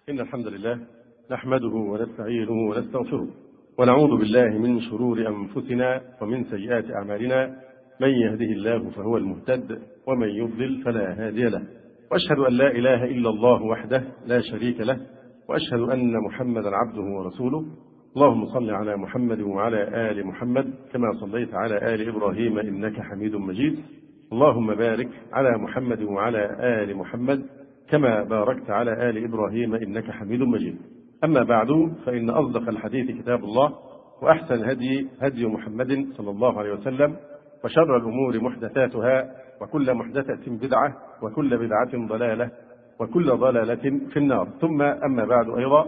إن الحمد لله نحمده ونستعينه ونستغفره ونعوذ بالله من شرور أنفسنا ومن سيئات أعمالنا. من يهده الله فهو المهتد ومن يضلل فلا هادي له، وأشهد أن لا إله إلا الله وحده لا شريك له، وأشهد أن محمدا عبده ورسوله. اللهم صل على محمد وعلى آل محمد كما صليت على آل إبراهيم إنك حميد مجيد. اللهم بارك على محمد وعلى آل محمد كما باركت على آل إبراهيم إنك حميد مجيد. أما بعد، فإن أصدق الحديث كتاب الله، وأحسن هدي محمد صلى الله عليه وسلم، وشر الأمور محدثاتها، وكل محدثة بدعة، وكل بدعة ضلالة، وكل ضلالة في النار. ثم أما بعد أيضا،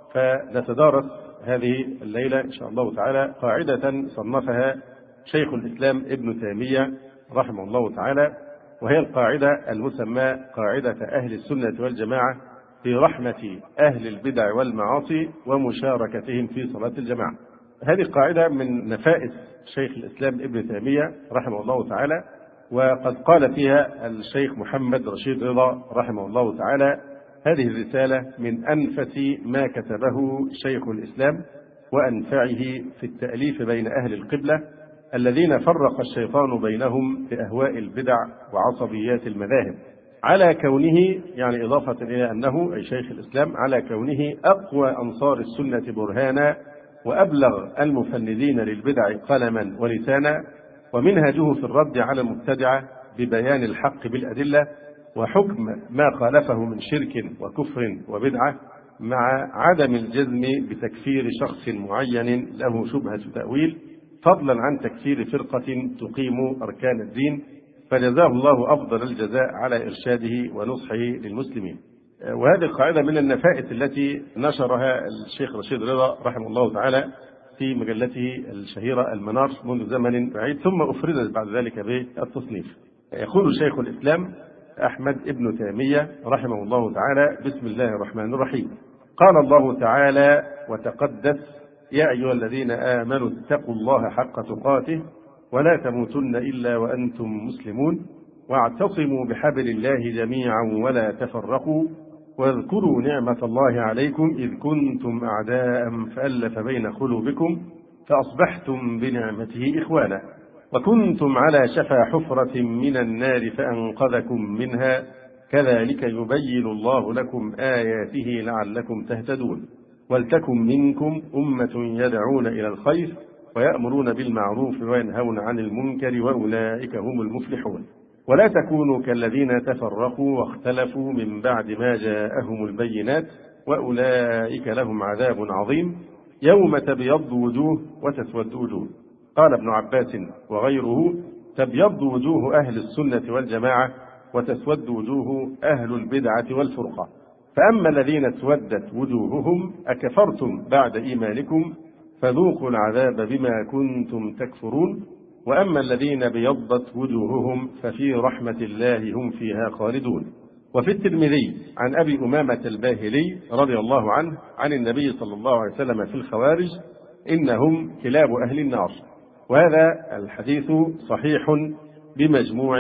فنتدارس هذه الليلة إن شاء الله تعالى قاعدة صنفها شيخ الإسلام ابن تيمية رحمه الله تعالى، وهي القاعدة المسمى قاعدة أهل السنة والجماعة في رحمة أهل البدع والمعاصي ومشاركتهم في صلاة الجماعة. هذه القاعدة من نفائس شيخ الإسلام ابن تيمية رحمه الله تعالى، وقد قال فيها الشيخ محمد رشيد رضا رحمه الله تعالى: هذه الرسالة من أنفس ما كتبه شيخ الإسلام وأنفعه في التأليف بين أهل القبلة الذين فرق الشيطان بينهم في أهواء البدع وعصبيات المذاهب، على كونه، يعني إضافة إلى أنه أي شيخ الإسلام، على كونه أقوى أنصار السنة برهانا وأبلغ المفندين للبدع قلما ولسانا، ومنهجه في الرد على المبتدعة ببيان الحق بالأدلة وحكم ما خالفه من شرك وكفر وبدعة، مع عدم الجزم بتكفير شخص معين له شبهة تأويل، فضلا عن تكفير فرقة تقيم أركان الدين. فجزاه الله أفضل الجزاء على إرشاده ونصحه للمسلمين. وهذه القاعدة من النفائس التي نشرها الشيخ رشيد رضا رحمه الله تعالى في مجلته الشهيرة المنار منذ زمن بعيد، ثم أفردت بعد ذلك بالتصنيف. يقول شيخ الإسلام أحمد ابن تيمية رحمه الله تعالى: بسم الله الرحمن الرحيم. قال الله تعالى وتقدس: يا أيها الذين آمنوا اتقوا الله حق تقاته ولا تموتن إلا وأنتم مسلمون، واعتصموا بحبل الله جميعا ولا تفرقوا، واذكروا نعمة الله عليكم إذ كنتم أعداء فألف بين قلوبكم فأصبحتم بنعمته إخوانا، وكنتم على شفا حفرة من النار فأنقذكم منها، كذلك يبين الله لكم آياته لعلكم تهتدون، ولتكن منكم أمة يدعون إلى الخير ويأمرون بالمعروف وينهون عن المنكر وأولئك هم المفلحون، ولا تكونوا كالذين تفرقوا واختلفوا من بعد ما جاءهم البينات وأولئك لهم عذاب عظيم، يوم تبيض وجوه وتسود وجوه. قال ابن عباس وغيره: تبيض وجوه أهل السنة والجماعة وتسود وجوه أهل البدعة والفرقة، فأما الذين اسودت وجوههم أكفرتم بعد إيمانكم فذوقوا العذاب بما كنتم تكفرون، وأما الذين بيضت وجوههم ففي رحمة الله هم فيها خالدون. وفي الترمذي عن أبي أمامة الباهلي رضي الله عنه عن النبي صلى الله عليه وسلم في الخوارج: إنهم كلاب أهل النار. وهذا الحديث صحيح بمجموع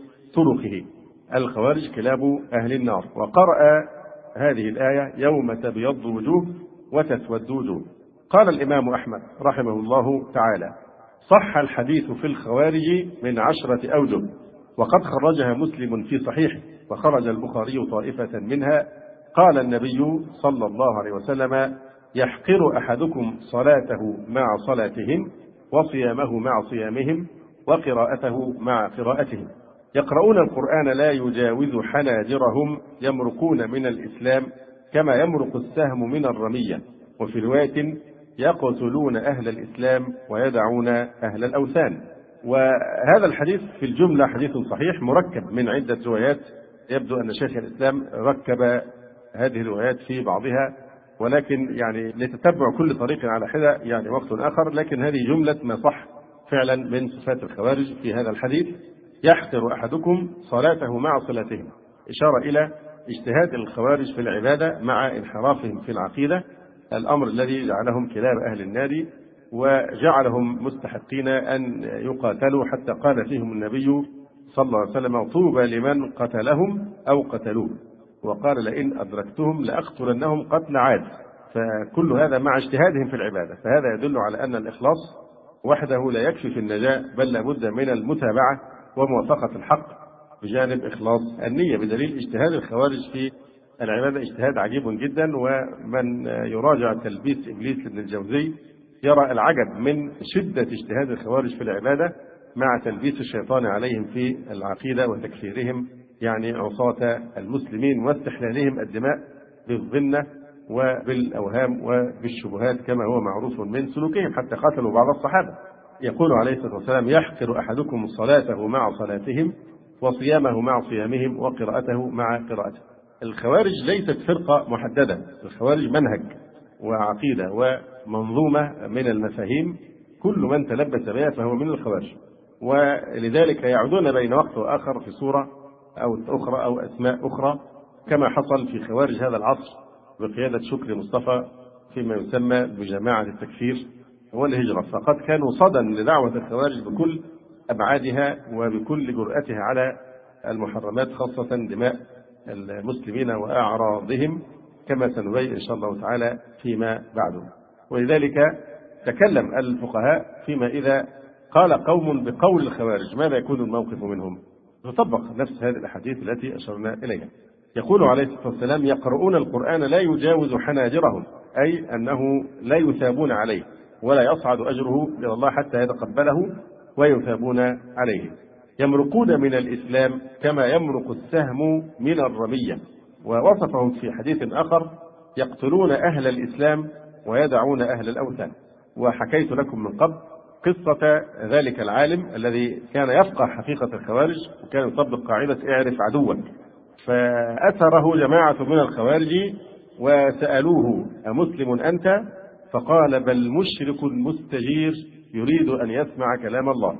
طرقه. الخوارج كلاب أهل النار. وقرأ هذه الآية: يوم تبيض وجوه وتسود وجوه. قال الإمام أحمد رحمه الله تعالى: صح الحديث في الخوارج من 10 أوجه، وقد خرجها مسلم في صحيحه، وخرج البخاري طائفة منها. قال النبي صلى الله عليه وسلم: يحقر أحدكم صلاته مع صلاتهم، وصيامه مع صيامهم، وقراءته مع قراءتهم، يقرؤون القرآن لا يجاوز حناجرهم، يمرقون من الإسلام كما يمرق السهم من الرمية. وفي رواية: يقتلون أهل الإسلام ويدعون أهل الأوثان. وهذا الحديث في الجملة حديث صحيح مركب من عدة روايات. يبدو أن شيخ الإسلام ركب هذه الروايات في بعضها، ولكن يعني لتتبع كل طريق على حدة يعني وقت آخر، لكن هذه جملة ما صح فعلا من صفات الخوارج في هذا الحديث: يحقر أحدكم صلاته مع صلاتهم، إشارة إلى اجتهاد الخوارج في العبادة مع انحرافهم في العقيدة، الأمر الذي جعلهم كلاب أهل النار وجعلهم مستحقين أن يقاتلوا، حتى قال فيهم النبي صلى الله عليه وسلم: طوبى لمن قتلهم أو قتلوه. وقال لئن أدركتهم لأقتلنهم قتل عاد. فكل هذا مع اجتهادهم في العبادة، فهذا يدل على أن الإخلاص وحده لا يكفي في النجاة، بل لابد من المتابعة وموافقة الحق بجانب إخلاص النية، بدليل اجتهاد الخوارج في العبادة اجتهاد عجيب جدا. ومن يراجع تلبيس إبليس لابن الجوزي يرى العجب من شدة اجتهاد الخوارج في العبادة مع تلبيس الشيطان عليهم في العقيدة وتكفيرهم يعني عصاة المسلمين واستحلالهم الدماء بالظنة وبالأوهام وبالشبهات كما هو معروف من سلوكهم، حتى قتلوا بعض الصحابة. يقول عليه الصلاة والسلام: يحقر أحدكم صلاته مع صلاتهم وصيامه مع صيامهم وقراءته مع قراءتهم. الخوارج ليست فرقة محددة، الخوارج منهج وعقيدة ومنظومة من المفاهيم، كل من تلبس بها فهو من الخوارج. ولذلك يعودون بين وقت وآخر في صورة أو أخرى أو أسماء أخرى، كما حصل في خوارج هذا العصر بقيادة شكري مصطفى فيما يسمى بجماعة التكفير والهجرة. فقد كانوا صدى لدعوة الخوارج بكل أبعادها وبكل جرأتها على المحرمات، خاصة دماء المسلمين وأعراضهم، كما سنبين إن شاء الله تعالى فيما بعده. ولذلك تكلم الفقهاء فيما إذا قال قوم بقول الخوارج ماذا يكون الموقف منهم، نطبق نفس هذه الأحاديث التي أشرنا إليها. يقول عليه الصلاة والسلام: يقرؤون القرآن لا يجاوز حناجرهم، أي أنه لا يثابون عليه ولا يصعد أجره إلى الله حتى يتقبله ويثابون عليه. يمرقون من الإسلام كما يمرق السهم من الرمية. ووصفهم في حديث آخر: يقتلون أهل الإسلام ويدعون أهل الأوثان. وحكيت لكم من قبل قصة ذلك العالم الذي كان يفقه حقيقة الخوارج وكان يطبق قاعدة اعرف عدوك، فأثره جماعة من الخوارج وسألوه: أمسلم أنت؟ فقال: بل مشرك مستجير يريد أن يسمع كلام الله.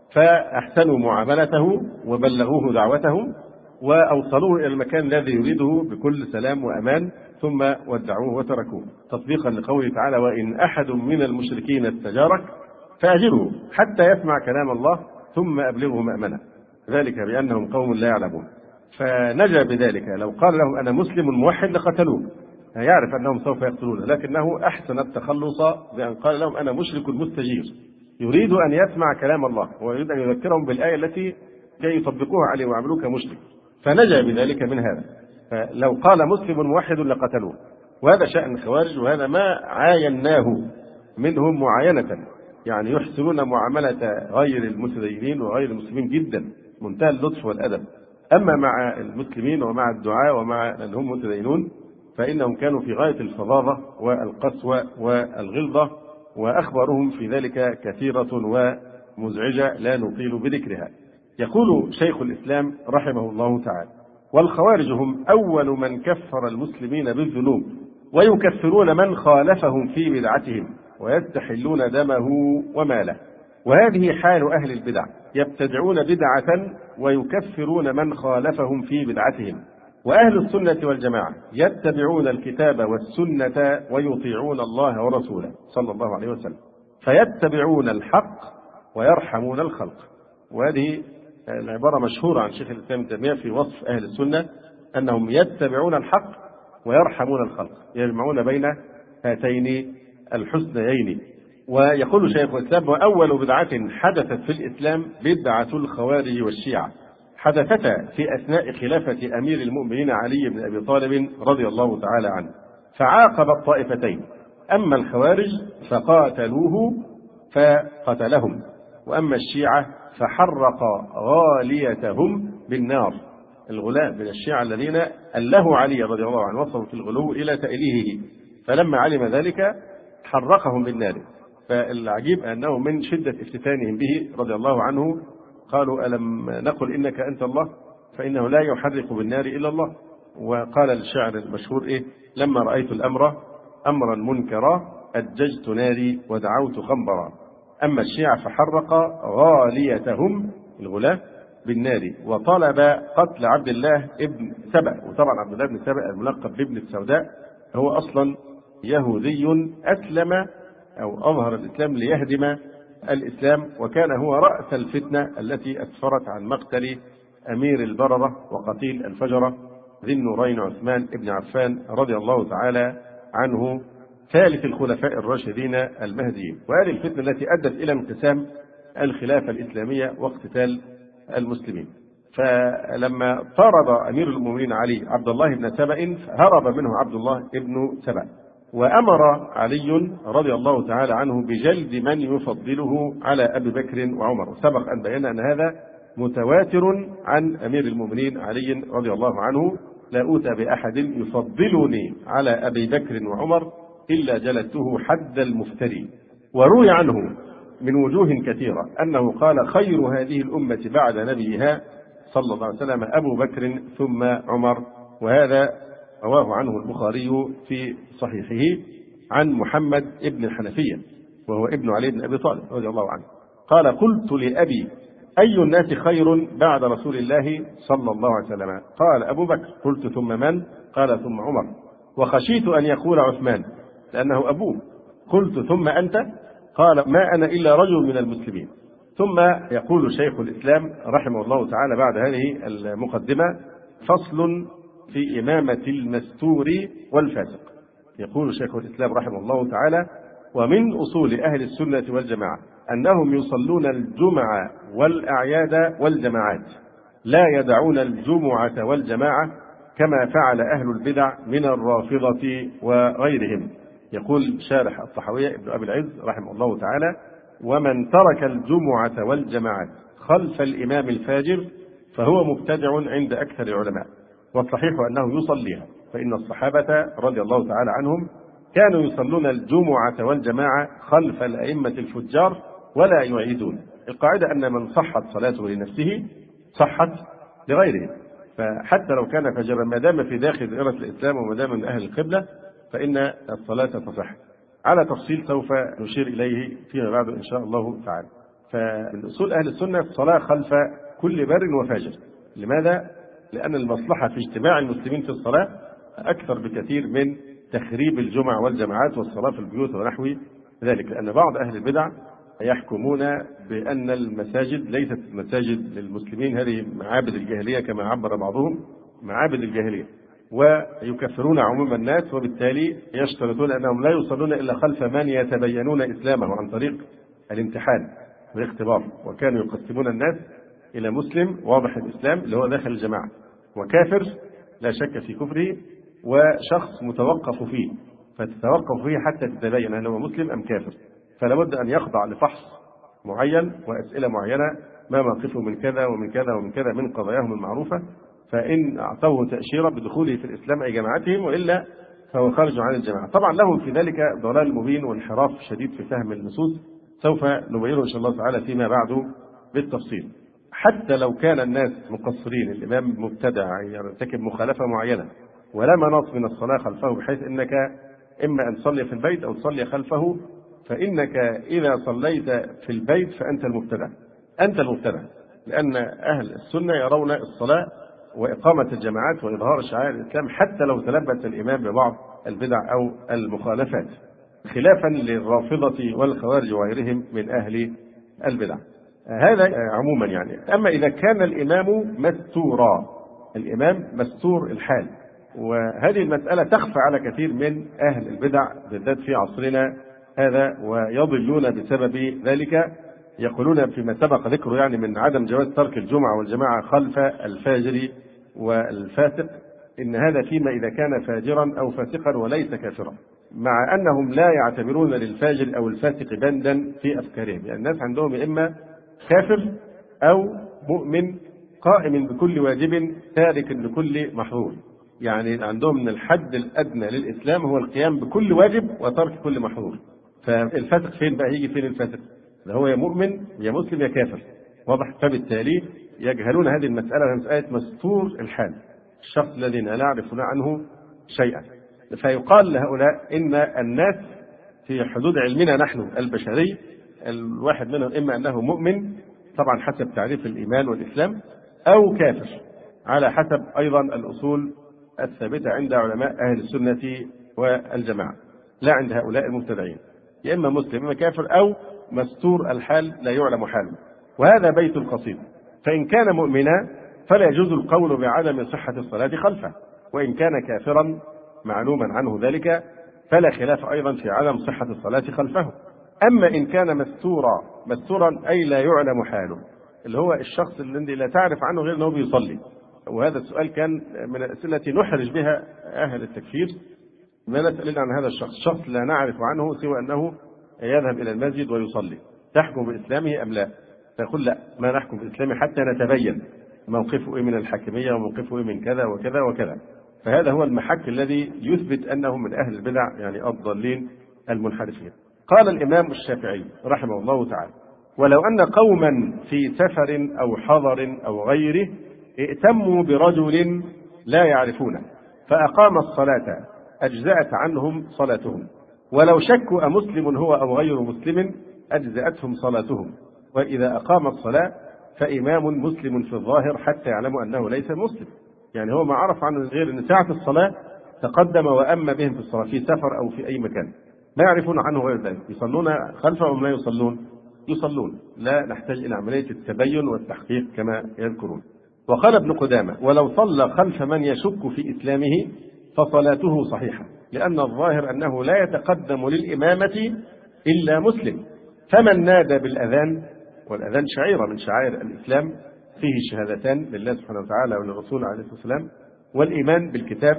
فأحسنوا معاملته وبلغوه دعوته وأوصلوه إلى المكان الذي يريده بكل سلام وأمان، ثم ودعوه وتركوه، تطبيقا لقوله تعالى: وإن أحد من المشركين استجارك فأجره حتى يسمع كلام الله ثم أبلغه مأمنه، ذلك بأنهم قوم لا يعلمون. فنجا بذلك. لو قال لهم أنا مسلم موحد لقتلوه، يعرف أنهم سوف يقتلونه، لكنه أحسن التخلص بأن قال لهم أنا مشرك مستجير يريد أن يسمع كلام الله ويريد أن يذكرهم بالآية التي كي يطبقوها عليه ويعملوه كمشرك، فنجا بذلك من هذا. فلو قال مسلم موحد لقتلوه، وهذا شأن الخوارج، وهذا ما عايناه منهم معاينة، يعني يحسنون معاملة غير المتدينين وغير المسلمين جدا، منتهى اللطف والأدب. أما مع المسلمين ومع الدعاة ومع من هم متدينون فإنهم كانوا في غاية الفظاظة والقسوة والغلظة، وأخبارهم في ذلك كثيرة ومزعجة لا نطيل بذكرها. يقول شيخ الإسلام رحمه الله تعالى: والخوارج هم أول من كفر المسلمين بالذنوب، ويكفرون من خالفهم في بدعتهم، ويستحلون دمه وماله. وهذه حال أهل البدع، يبتدعون بدعة ويكفرون من خالفهم في بدعتهم. وأهل السنة والجماعة يتبعون الكتاب والسنة ويطيعون الله ورسوله صلى الله عليه وسلم، فيتبعون الحق ويرحمون الخلق. وهذه العبارة مشهورة عن شيخ الإسلام ابن تيمية في وصف أهل السنة أنهم يتبعون الحق ويرحمون الخلق، يجمعون بين هاتين الحسنيين. ويقول شيخ الإسلام: وأول بدعة حدثت في الإسلام بدعة الخوارج والشيعة، حدثتا في أثناء خلافة أمير المؤمنين علي بن أبي طالب رضي الله تعالى عنه، فعاقب الطائفتين. أما الخوارج فقاتلوه فقتلهم، وأما الشيعة فحرق غاليتهم بالنار. الغلاة من الشيعة الذين أله علي رضي الله عنه وصلوا في الغلو إلى تأليهه، فلما علم ذلك حرقهم بالنار. فالعجيب أنه من شدة افتتانهم به رضي الله عنه قالوا: ألم نقل إنك أنت الله؟ فإنه لا يحرق بالنار إلا الله. وقال الشاعر المشهور: لما رأيت الأمر أمرا منكرا أججت ناري ودعوت خنبرا. أما الشيعة فحرق غاليتهم الغلاة بالنار، وطلب قتل عبد الله ابن سبأ. وطبعا عبد الله بن سبأ الملقب بابن السوداء هو أصلا يهودي أسلم أو أظهر الإسلام ليهدم الإسلام، وكان هو رأس الفتنة التي أسفرت عن مقتل أمير البررة وقتيل الفجرة ذي النورين عثمان بن عفان رضي الله تعالى عنه ثالث الخلفاء الراشدين المهديين، وهذه الفتنة التي أدت إلى انقسام الخلافة الإسلامية واقتتال المسلمين. فلما طرد أمير المؤمنين علي عبد الله بن سبأ هرب منه عبد الله بن سبأ، وأمر علي رضي الله تعالى عنه بجلد من يفضله على أبي بكر وعمر. سبق أن بينا أن هذا متواتر عن أمير المؤمنين علي رضي الله عنه: لا أوتى بأحد يفضلني على أبي بكر وعمر إلا جلدته حد المفتري. وروي عنه من وجوه كثيرة أنه قال: خير هذه الأمة بعد نبيها صلى الله عليه وسلم أبو بكر ثم عمر. وهذا رواه عنه البخاري في صحيحه عن محمد ابن الحنفية وهو ابن علي بن أبي طالب رضي الله عنه قال: قلت لأبي: أي الناس خير بعد رسول الله صلى الله عليه وسلم؟ قال: أبو بكر. قلت: ثم من؟ قال: ثم عمر. وخشيت أن يقول عثمان لأنه أبوه. قلت: ثم أنت؟ قال: ما أنا إلا رجل من المسلمين. ثم يقول شيخ الإسلام رحمه الله تعالى بعد هذه المقدمة: فصل في إمامة المستور والفاسق. يقول شيخ الإسلام رحمه الله تعالى: ومن أصول أهل السنة والجماعة أنهم يصلون الجمعة والأعياد والجماعات، لا يدعون الجمعة والجماعة كما فعل أهل البدع من الرافضة وغيرهم. يقول شارح الطحاوية ابن أبي العز رحمه الله تعالى: ومن ترك الجمعة والجماعات خلف الإمام الفاجر فهو مبتدع عند أكثر العلماء، والصحيح أنه يصليها، فإن الصحابة رضي الله تعالى عنهم كانوا يصلون الجمعة والجماعة خلف الأئمة الفجار ولا يعيدون. القاعدة أن من صحت صلاته لنفسه صحت لغيره، فحتى لو كان فجرا ما دام في داخل دائرة الإسلام وما دام من أهل القبلة فإن الصلاة تصح، على تفصيل سوف نشير إليه فيما بعد إن شاء الله تعالى. فمن أصول أهل السنة الصلاة خلف كل بر وفاجر. لماذا؟ لأن المصلحة في اجتماع المسلمين في الصلاة أكثر بكثير من تخريب الجمع والجماعات والصلاة في البيوت ونحو ذلك، لأن بعض أهل البدع يحكمون بأن المساجد ليست مساجد للمسلمين، هذه معابد الجاهلية كما عبر بعضهم، معابد الجاهلية، ويكفرون عموم الناس، وبالتالي يشترطون أنهم لا يصلون إلا خلف من يتبينون إسلامه عن طريق الامتحان والاختبار. وكانوا يقسمون الناس إلى مسلم واضح الإسلام اللي هو داخل الجماعة، وكافر لا شك في كفره، وشخص متوقف فيه فتتوقف فيه حتى تتبين هل هو مسلم أم كافر. فلا بد أن يخضع لفحص معين وأسئلة معينة: ما موقفه من كذا ومن كذا ومن كذا من قضاياهم المعروفة، فإن أعطوه تأشيرة بدخوله في الإسلام أي جماعتهم، وإلا فهو خارج عن الجماعة. طبعا لهم في ذلك ضلال مبين وانحراف شديد في فهم النصوص، سوف نبينه إن شاء الله تعالى فيما بعد بالتفصيل. حتى لو كان الناس مقصرين، الإمام مبتدع يرتكب مخالفة معينة ولا مناص من الصلاة خلفه، بحيث أنك إما أن تصلي في البيت أو تصلي خلفه، فإنك إذا صليت في البيت فأنت المبتدع، أنت المبتدع، لأن أهل السنة يرون الصلاة وإقامة الجماعات وإظهار شعائر الإسلام حتى لو تلبس الإمام ببعض البدع أو المخالفات، خلافا للرافضة والخوارج وغيرهم من أهل البدع. هذا عموما يعني. أما إذا كان الإمام مستورا، الإمام مستور الحال، وهذه المسألة تخفى على كثير من أهل البدع بالذات في عصرنا هذا، ويضلون بسبب ذلك. يقولون فيما سبق ذكره يعني من عدم جواز ترك الجمعة والجماعة خلف الفاجر والفاسق، إن هذا فيما إذا كان فاجرا أو فاسقا وليس كافرا، مع أنهم لا يعتبرون للفاجر أو الفاسق بندا في أفكارهم. يعني الناس عندهم إما كافر أو مؤمن قائم بكل واجب تارك لكل محظور، يعني عندهم من الحد الأدنى للإسلام هو القيام بكل واجب وترك كل محظور. فالفاسق فين بقى؟ يجي فين الفاسق؟ هو يا مؤمن يا مسلم يا كافر، واضح؟ فبالتالي يجهلون هذه المسألة، مسألة مستور الحال، الشخص الذي لا نعرف عنه شيئا. فيقال لهؤلاء إن الناس في حدود علمنا نحن البشري، الواحد منهم إما أنه مؤمن طبعا حسب تعريف الإيمان والإسلام، أو كافر على حسب أيضا الأصول الثابتة عند علماء أهل السنة والجماعة، لا عند هؤلاء المبتدعين، يا إما مسلم إما كافر أو مستور الحال لا يعلم حاله. وهذا بيت القصيد. فإن كان مؤمنا فلا يجوز القول بعدم صحة الصلاة خلفه، وإن كان كافرا معلوما عنه ذلك فلا خلاف أيضا في عدم صحة الصلاة خلفه. أما إن كان مستورا أي لا يعلم حاله، اللي هو الشخص الذي لا تعرف عنه غير أنه بيصلي، وهذا السؤال كان من الأسئلة التي نحرج بها أهل التكفير. ما نسأل عن هذا الشخص، شخص لا نعرف عنه سوى أنه يذهب إلى المسجد ويصلي، تحكم بإسلامه أم لا؟ فيقول لا، ما نحكم بإسلامه حتى نتبين موقفه إيه من الحاكمية وموقفه إيه من كذا وكذا وكذا. فهذا هو المحك الذي يثبت أنه من أهل البدع، يعني الضالين المنحرفين. قال الإمام الشافعي رحمه الله تعالى: ولو أن قوما في سفر أو حضر أو غيره ائتموا برجل لا يعرفونه فأقام الصلاة أجزأت عنهم صلاتهم، ولو شكوا أمسلم هو أو غير مسلم أجزأتهم صلاتهم، وإذا أقام الصلاة فإمام مسلم في الظاهر حتى يعلموا أنه ليس مسلم. يعني هو ما عرف عنه غير أن ساعة الصلاة تقدم وأما بهم في الصلاة في سفر أو في أي مكان، ما يعرفون عنه غير ذلك، يصلون خلفه أم لا يصلون؟ يصلون، لا نحتاج إلى عملية التبين والتحقيق كما يذكرون. وقال ابن قدامة: ولو صلى خلف من يشك في إسلامه فصلاته صحيحة، لأن الظاهر أنه لا يتقدم للإمامة إلا مسلم، فمن نادى بالأذان، والأذان شعيرة من شعائر الإسلام فيه شهادتان لله سبحانه وتعالى وللرسول عليه الصلاة والسلام والإيمان بالكتاب،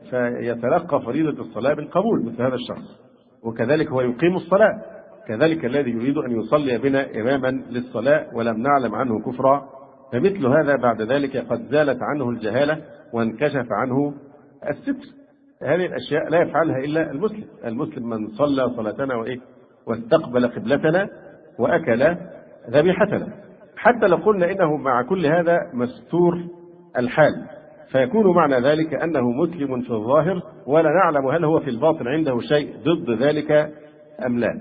فيتلقى فريضة الصلاة بالقبول مثل هذا الشخص. وكذلك هو يقيم الصلاة، كذلك الذي يريد أن يصلي بنا إماما للصلاة ولم نعلم عنه كفرا، فمثل هذا بعد ذلك قد زالت عنه الجهالة وانكشف عنه الستر. هذه الأشياء لا يفعلها إلا المسلم. المسلم من صلى صلاتنا واستقبل قبلتنا وأكل ذبيحتنا. حتى لو قلنا إنه مع كل هذا مستور الحال، فيكون معنى ذلك أنه مسلم في الظاهر ولا نعلم هل هو في الباطن عنده شيء ضد ذلك أم لا،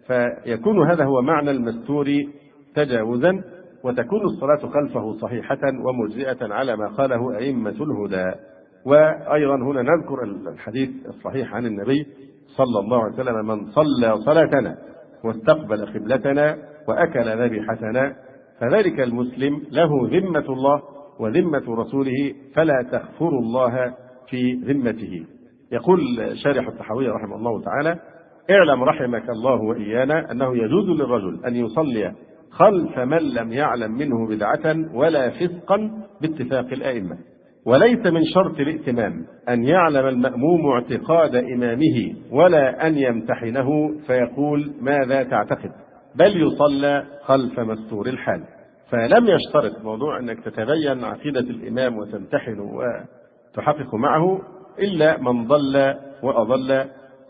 فيكون هذا هو معنى المستور تجاوزا، وتكون الصلاة خلفه صحيحة ومجزئة على ما قاله أئمة الهدى. وأيضا هنا نذكر الحديث الصحيح عن النبي صلى الله عليه وسلم: من صلى صلاتنا واستقبل قبلتنا وأكل ذبيحتنا فذلك المسلم له ذمة الله وذمة رسوله فلا تخفر الله في ذمته. يقول شارح الطحاوية رحمه الله تعالى: اعلم رحمك الله وإيانا أنه يجوز للرجل أن يصلي خلف من لم يعلم منه بدعة ولا فسقا باتفاق الأئمة، وليس من شرط الائتمام أن يعلم المأموم اعتقاد إمامه ولا أن يمتحنه فيقول ماذا تعتقد، بل يصلى خلف مستور الحال. فلم يشترط موضوع أنك تتبين عقيدة الإمام وتمتحن وتحقق معه إلا من ضل وأضل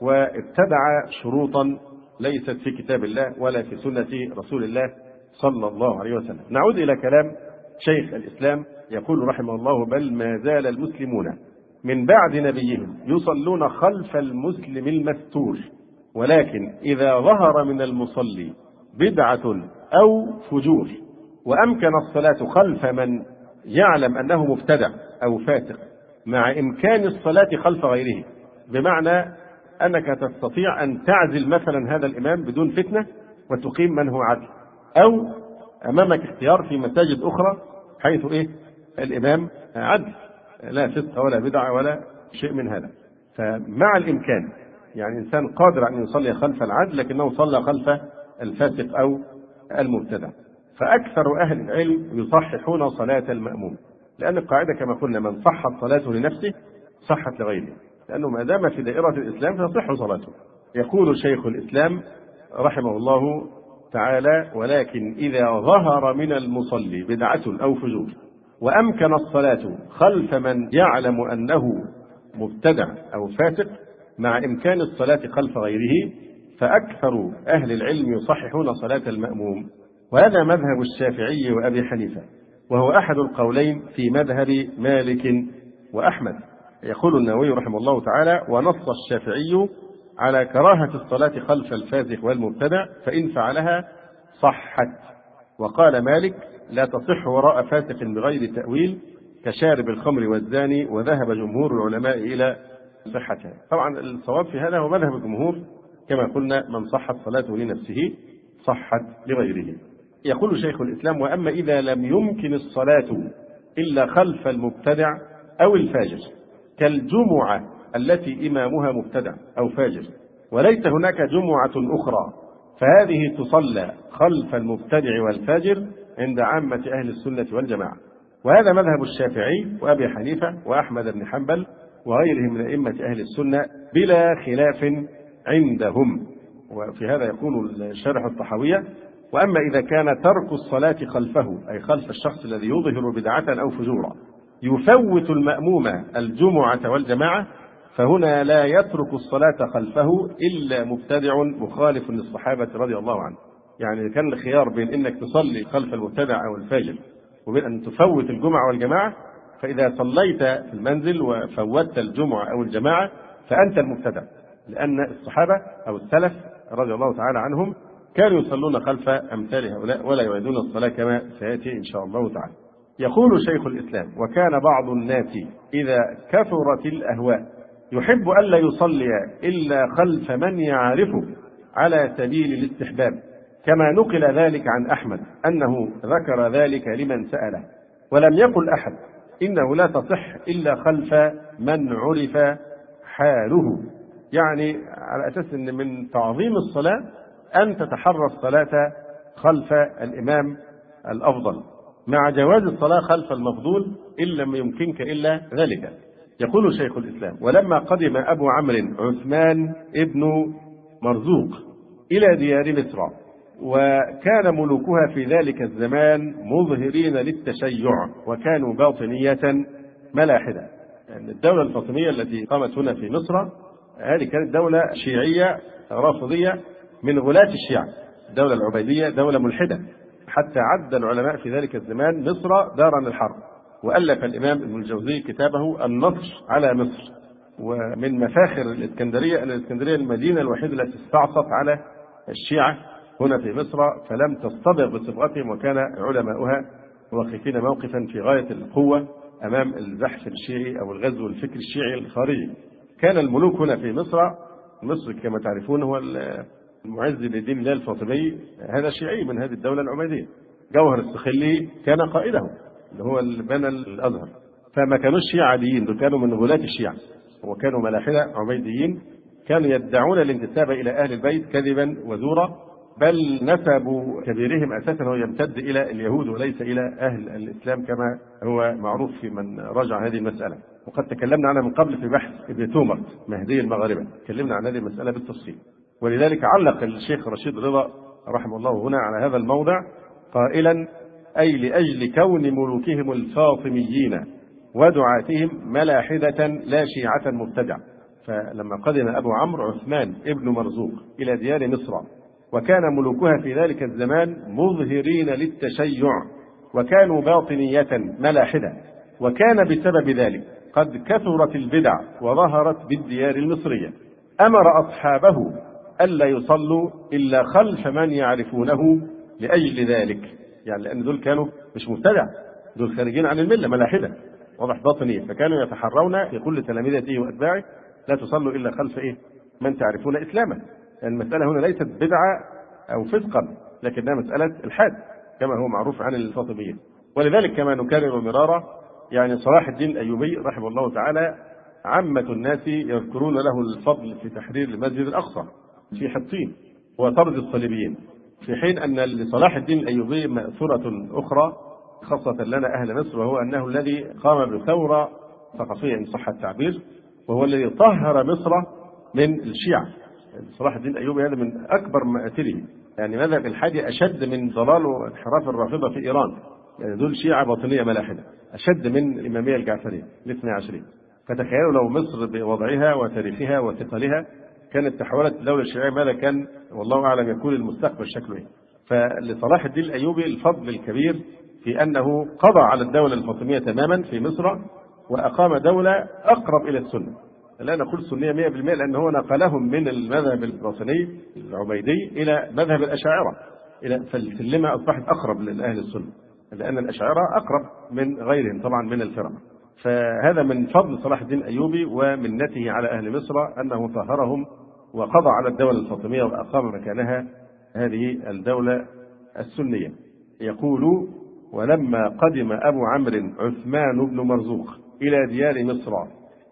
وابتدع شروطا ليست في كتاب الله ولا في سنة رسول الله صلى الله عليه وسلم. نعود إلى كلام شيخ الإسلام يقول رحمه الله: بل ما زال المسلمون من بعد نبيهم يصلون خلف المسلم المستور، ولكن إذا ظهر من المصلي بدعة أو فجور وأمكن الصلاة خلف من يعلم أنه مبتدع أو فاسق مع إمكان الصلاة خلف غيره، بمعنى أنك تستطيع أن تعزل مثلا هذا الإمام بدون فتنة وتقيم من هو عدل، أو أمامك اختيار في مساجد أخرى حيث الإمام عدل لا فسق ولا بدعة ولا شيء من هذا. فمع الإمكان يعني إنسان قادر أن يصلي خلف العدل لكنه صلى خلف الفاسق أو المبتدع. فأكثر أهل العلم يصححون صلاة المأموم، لأن القاعدة كما قلنا: من صحت صلاته لنفسه صحت لغيره، لأنه ما دام في دائرة الإسلام فتصح صلاته. يقول شيخ الإسلام رحمه الله تعالى: ولكن إذا ظهر من المصلي بدعة أو فجور وأمكن الصلاة خلف من يعلم أنه مبتدع أو فاسق مع إمكان الصلاة خلف غيره، فأكثر أهل العلم يصححون صلاة المأموم، وهذا مذهب الشافعي وأبي حنيفة، وهو أحد القولين في مذهب مالك وأحمد. يقول النووي رحمه الله تعالى: ونص الشافعي على كراهة الصلاة خلف الفاسق والمبتدع فإن فعلها صحت، وقال مالك: لا تصح وراء فاسق بغير تأويل كشارب الخمر والزاني، وذهب جمهور العلماء إلى صحتها. طبعا الصواب في هذا هو مذهب الجمهور كما قلنا: من صحت صلاته لنفسه صحت لغيره. يقول شيخ الإسلام: وأما إذا لم يمكن الصلاة إلا خلف المبتدع أو الفاجر كالجمعة التي إمامها مبتدع أو فاجر، وليس هناك جمعة أخرى، فهذه تصلى خلف المبتدع والفاجر عند عامة أهل السنة والجماعة. وهذا مذهب الشافعي وأبي حنيفة وأحمد بن حنبل وغيرهم من أئمة أهل السنة بلا خلاف عندهم. وفي هذا يقول الشارح الطحاوية: وأما إذا كان ترك الصلاة خلفه، أي خلف الشخص الذي يظهر بدعة أو فجورا، يفوت المأموم الجمعة والجماعة، فهنا لا يترك الصلاة خلفه إلا مبتدع مخالف للصحابة رضي الله عنه. يعني كان الخيار بين أنك تصلي خلف المبتدع أو الفاجر وبين أن تفوت الجمعة والجماعة، فإذا صليت في المنزل وفوتت الجمعة أو الجماعة فأنت المبتدع، لأن الصحابة أو السلف رضي الله تعالى عنهم كانوا يصلون خلف أمثال هؤلاء ولا يعيدون الصلاة كما سيأتي إن شاء الله تعالى. يقول شيخ الإسلام: وكان بعض الناس إذا كثرت الأهواء يحب ألا يصلي إلا خلف من يعرفه على سبيل الاستحباب، كما نقل ذلك عن أحمد أنه ذكر ذلك لمن سأله، ولم يقل أحد إنه لا تصح إلا خلف من عرف حاله. يعني على أساس أن من تعظيم الصلاة أن تتحرى الصلاة خلف الإمام الأفضل، مع جواز الصلاة خلف المفضول إن لم يمكنك إلا ذلك. يقول شيخ الإسلام: ولما قدم أبو عمرو عثمان ابن مرزوق إلى ديار مصر، وكان ملوكها في ذلك الزمان مظهرين للتشيع وكانوا باطنية ملاحدة. يعني الدولة الفاطمية التي قامت هنا في مصر هذه كانت دولة شيعية رافضية من غلاة الشيعة. الدولة العبيدية دولة ملحدة، حتى عد العلماء في ذلك الزمان مصر دارا للحرب. وألف الإمام ابن الجوزي كتابه النصر على مصر. ومن مفاخر الإسكندرية أن الإسكندرية المدينة الوحيدة التي استعصت على الشيعة هنا في مصر، فلم تصطبغ بصبغتهم، وكان علماؤها واقفين موقفا في غاية القوة أمام الزحف الشيعي أو الغزو الفكري الشيعي الخارجي. كان الملوك هنا في مصر، مصر كما تعرفون هو المعز لدين الله الفاطمي، هذا شيعي من هذه الدولة العبيدية. جوهر الصخلي كان قائده اللي هو اللي بنى الأزهر، فما كانوش شيعة عاديين، دول كانوا من غلاة الشيعة وكانوا ملاحدة عبيديين، كانوا يدعون الانتساب إلى أهل البيت كذبا وزورا، بل نسب كبيرهم أساسا هو يمتد إلى اليهود وليس إلى أهل الإسلام كما هو معروف في من راجع هذه المسألة. وقد تكلمنا عنها من قبل في بحث ابن تومر مهدي المغاربة، تكلمنا عن هذه المسألة بالتفصيل. ولذلك علق الشيخ رشيد رضا رحمه الله هنا على هذا الموضع قائلا: أي لأجل كون ملوكهم الفاطميين ودعاتهم ملاحدة لا شيعة مبتدع. فلما قدم أبو عمرو عثمان ابن مرزوق إلى ديار مصر، وكان ملوكها في ذلك الزمان مظهرين للتشيع وكانوا باطنية ملاحدة، وكان بسبب ذلك قد كثرت البدع وظهرت بالديار المصرية، أمر أصحابه ألا يصلوا إلا خلف من يعرفونه لأجل ذلك. يعني لأن دول كانوا مش مبتدع، دول خارجين عن الملة ملاحدة واضح باطنية، فكانوا يتحرون في كل تلامذته وأتباعه لا تصلوا إلا خلف من تعرفون إسلامه. المسألة هنا ليست بدعة أو فسقا، لكنها مسألة الحاد كما هو معروف عن الفاطميين. ولذلك كما نكرر مرارا، يعني صلاح الدين الأيوبي رحمه الله تعالى عامة الناس يذكرون له الفضل في تحرير المسجد الأقصى في حطين وطرد الصليبيين، في حين أن لصلاح الدين الأيوبي مأثورة أخرى خاصة لنا أهل مصر، وهو أنه الذي قام بثورة ثقافية إن صح التعبير، وهو الذي طهر مصر من الشيعة. صلاح الدين الأيوبي هذا من أكبر مآثره، يعني مذهب الحادي أشد من ضلال وانحراف الرافضة في إيران، يعني دول شيعة باطنية ملاحدة أشد من الإمامية الجعفرية الاثنى عشرية. فتخيلوا لو مصر بوضعها وتاريخها وثقلها كانت تحولت الدولة الشيعية، ماذا كان والله أعلم يكون المستقبل شكله إيه. فلصلاح الدين الأيوبي الفضل الكبير في أنه قضى على الدولة الفاطمية تماما في مصر وأقام دولة أقرب إلى السنة، لا نقول سنية 100%، لأنه نقلهم من المذهب الباطني العبيدي إلى مذهب الأشاعرة، إلى فالسلمة أصبحت أقرب لأهل السنة، لأن الأشاعرة أقرب من غيرهم طبعا من الفرق. فهذا من فضل صلاح الدين الأيوبي ومنته على أهل مصر أنه طهرهم وقضى على الدولة الفاطمية وأقام مكانها هذه الدولة السنية. يقول: ولما قدم أبو عمرو عثمان بن مرزوق إلى ديار مصر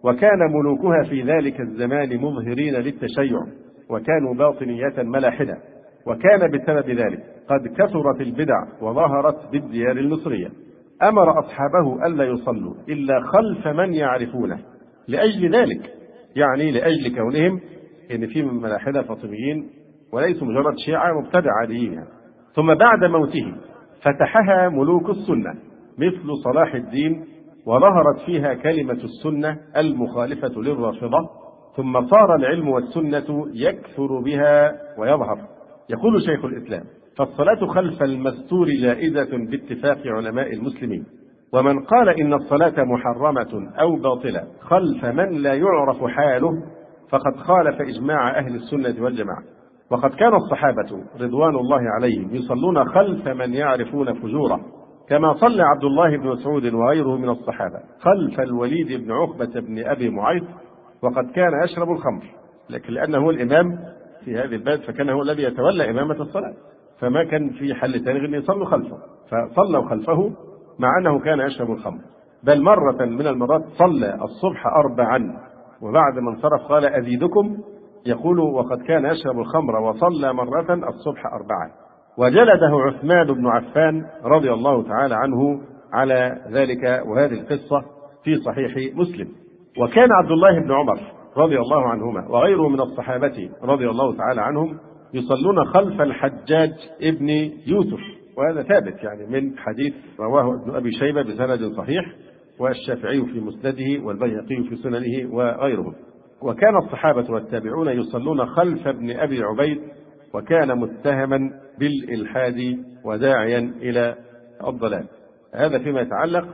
وكان ملوكها في ذلك الزمان مظهرين للتشيع، وكانوا باطنية ملاحدة، وكان بسبب ذلك قد كثرت البدع وظهرت بالديار المصرية. أمر أصحابه ألا يصلوا إلا خلف من يعرفونه لأجل ذلك، يعني لأجل كونهم إن في من ملاحدة فاطميين وليسوا مجرد شيعة مبتدع عاديين. ثم بعد موته فتحها ملوك السنة مثل صلاح الدين، وظهرت فيها كلمة السنة المخالفة للرافضة، ثم صار العلم والسنة يكثر بها ويظهر. يقول شيخ الإسلام: فالصلاة خلف المستور جائزة باتفاق علماء المسلمين، ومن قال إن الصلاة محرمة أو باطلة خلف من لا يعرف حاله فقد خالف إجماع أهل السنة والجماعة. وقد كان الصحابة رضوان الله عليهم يصلون خلف من يعرفون فجوره، كما صلى عبد الله بن مسعود وغيره من الصحابة خلف الوليد بن عقبة بن أبي معيط، وقد كان يشرب الخمر، لكن لأنه هو الإمام في هذه البلد فكان هو الذي يتولى إمامة الصلاة، فما كان في حل ثاني غير أن يصلوا خلفه، فصلوا خلفه مع أنه كان يشرب الخمر. بل مرة من المرات صلى الصبح 4 وبعد ما انصرف قال: أزيدكم؟ يقول: وقد كان يشرب الخمر وصلى مرة الصبح 4. وجلده عثمان بن عفان رضي الله تعالى عنه على ذلك، وهذه القصة في صحيح مسلم. وكان عبد الله بن عمر رضي الله عنهما وغيره من الصحابة رضي الله تعالى عنهم يصلون خلف الحجاج ابن يوسف، وهذا ثابت يعني من حديث رواه ابن أبي شيبة بسند صحيح، والشافعي في مسنده، والبيهقي في سننه، وغيرهم. وكان الصحابة والتابعون يصلون خلف ابن أبي عبيد، وكان متهما بالإلحاد وداعيا إلى الضلال. هذا فيما يتعلق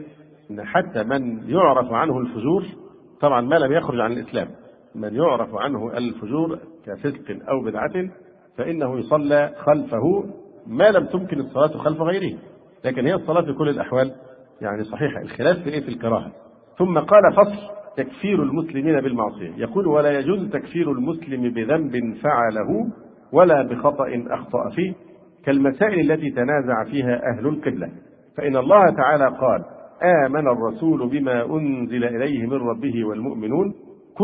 بأن حتى من يعرف عنه الفجور، طبعا ما لم يخرج عن الإسلام، من يعرف عنه الفجور كفسق أو بدعة فإنه يصلى خلفه ما لم تمكن الصلاة خلف غيره، لكن هي الصلاة في كل الأحوال يعني صحيحة. الخلاف في الكراهة. ثم قال: فصل تكفير المسلمين بالمعصية. يقول: ولا يجوز تكفير المسلم بذنب فعله ولا بخطأ أخطأ فيه، كالمسائل التي تنازع فيها أهل القبلة، فإن الله تعالى قال: آمن الرسول بما أنزل إليه من ربه والمؤمنون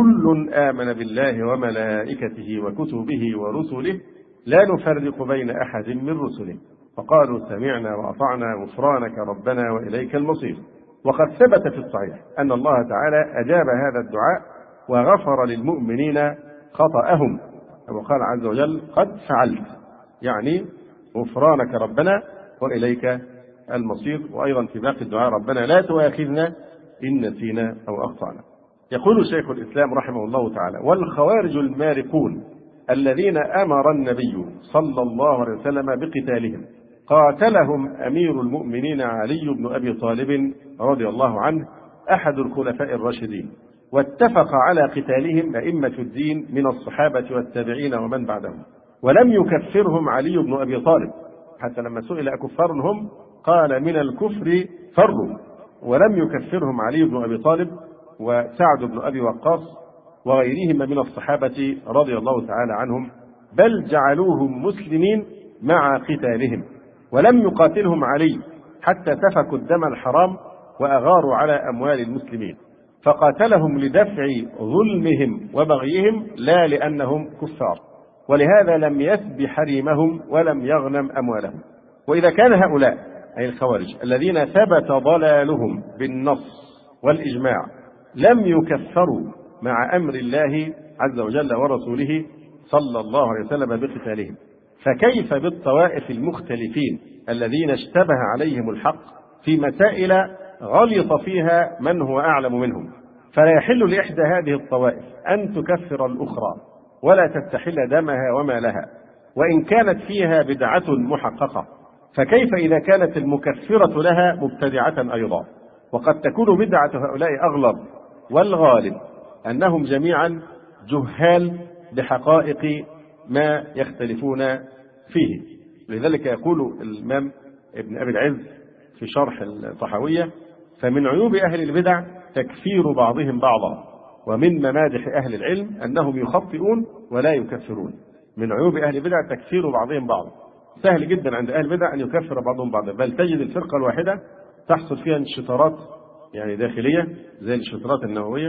كل آمن بالله وملائكته وكتبه ورسله لا نفرق بين أحد من رسله، فقالوا سمعنا وأطعنا غفرانك ربنا وإليك المصير. وقد ثبت في الصحيح أن الله تعالى أجاب هذا الدعاء وغفر للمؤمنين خطأهم، وقال عز وجل: قد فعلت، يعني غفرانك ربنا وإليك المصير. وأيضا في باقي الدعاء: ربنا لا تؤاخذنا إن نسينا أو أخطأنا. يقول شيخ الإسلام رحمه الله تعالى: والخوارج المارقون الذين أمر النبي صلى الله عليه وسلم بقتالهم قاتلهم أمير المؤمنين علي بن أبي طالب رضي الله عنه أحد الخلفاء الراشدين، واتفق على قتالهم أئمة الدين من الصحابة والتابعين ومن بعدهم، ولم يكفرهم علي بن أبي طالب، حتى لما سئل أكفار هم قال: من الكفر فروا. ولم يكفرهم علي بن أبي طالب وسعد بن أبي وقاص وغيرهما من الصحابة رضي الله تعالى عنهم، بل جعلوهم مسلمين مع قتالهم، ولم يقاتلهم علي حتى سفكوا الدم الحرام وأغاروا على أموال المسلمين، فقاتلهم لدفع ظلمهم وبغيهم لا لأنهم كفار، ولهذا لم يسب حريمهم ولم يغنم أموالهم. وإذا كان هؤلاء أي الخوارج الذين ثبت ضلالهم بالنص والإجماع لم يكفروا مع أمر الله عز وجل ورسوله صلى الله عليه وسلم بقتالهم، فكيف بالطوائف المختلفين الذين اشتبه عليهم الحق في مسائل غلط فيها من هو أعلم منهم؟ فلا يحل لإحدى هذه الطوائف أن تكفر الأخرى ولا تستحل دمها وما لها، وإن كانت فيها بدعة محققة، فكيف إذا كانت المكفرة لها مبتدعة أيضا؟ وقد تكون بدعة هؤلاء أغلب، والغالب أنهم جميعا جهال بحقائق ما يختلفون فيه. لذلك يقول الإمام ابن أبي العز في شرح الطحاوية: فمن عيوب أهل البدع تكفير بعضهم بعضا، ومن ممادح أهل العلم أنهم يخطئون ولا يكفرون. من عيوب أهل البدع تكفير بعضهم بعضا. سهل جدا عند أهل البدع أن يكفر بعضهم بعضا، بل تجد الفرقة الواحدة تحصل فيها انشطارات يعني داخلية زي الانشطارات النووية،